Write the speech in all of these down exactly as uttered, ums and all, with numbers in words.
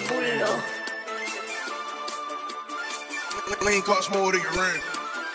culo. Lean cost more than your rent.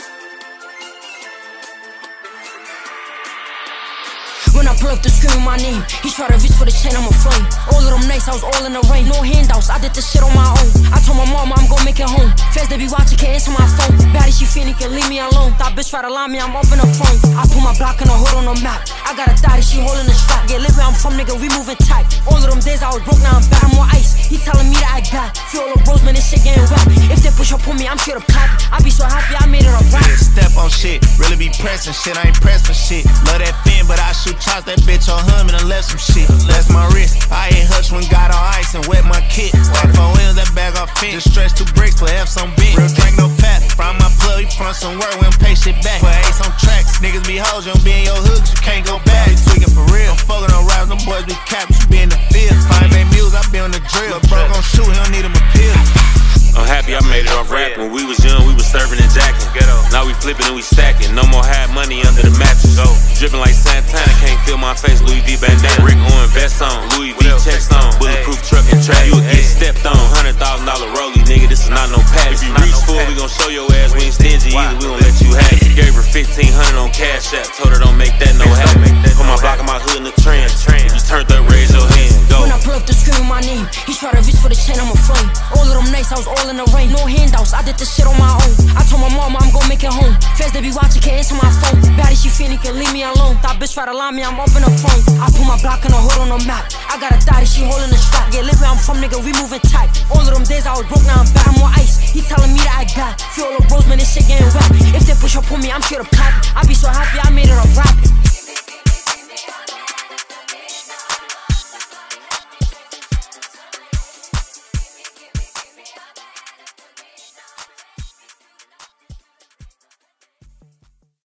When I pull up the screen with my name, he try to reach for the chain, I'm a flame. All of them nights, I was all in the rain. No handouts, I did this shit on my own. I told my mama I'm gon' make it home. Feds they be watching, can't answer my phone. Baddie, she feeling, can leave me alone. That bitch try to lie me, I'm up in the phone. I put my block in a hood on the map. I got a thotty, she holding the strap. Yeah, live where I'm from, nigga, we moving tight. All of them days I was broke, now I'm back, I'm on ice. He telling me to act bad. Feel all the bros, man, this shit getting wet. If they push up on me, I'm sure to pop. I be so happy, I made it a rap. Step on shit, really be pressing shit, I ain't pressed for shit. Love that fin, but I shoot shots, that bitch on hum and I left some shit. That's my wrist, I ain't hutch when got on ice and wet my kit. F O Ms, that bag off fin. Just stretch two bricks for F some bent. Real drink, no fat. From my plug, you front some work, we don't pay shit back. Put ace on tracks, niggas be hoes, you don't be in your hooks, you can't go back. You tweaking for real. I'm fucking on raps, them boys be capping, you be in the field. Five eight mules, I be on the drill. Bro gon' shoot, he don't need him a pill. I'm happy I made it off rap. When we was young, we was serving and jacking. Now we flipping and we stacking. No more hide money under the mattress. Dripping like Santana, can't feel my face. Louis V bandana, Rick Owen vest on, Louis V checks on, bulletproof truck and track. You'll get stepped on. Hundred thousand dollar rollie, nigga. This is not no pass. If you reach for it, we gon' show your ass. We ain't stingy either. We gon' let you have it. Gave her fifteen hundred on Cash App. Told her don't make that no habit. Put my block in my hood in the trend. If you turned up, raise your hand. Go. When I pull up the screen with my name, he try to reach for the chain, I'm a flame. All of them nights, I was all in the rain. No handouts, I did this shit on my own. I told my mama I'm gon' make it home. Feds they be watching, can't answer my phone. Baddie, she feeling, can leave me alone. That bitch try to lie me, I'm up in the phone. I put my block in a hood on the map. I got a thotty, she holding the strap. Yeah, live where I'm from, nigga, we moving tight. All of them days I was broke, now I'm back, I'm on ice. He telling me to act bad. Feel all the bros, man, this shit getting wet. If they push up on me, I'm sure to pop. I be so happy I made it a rap.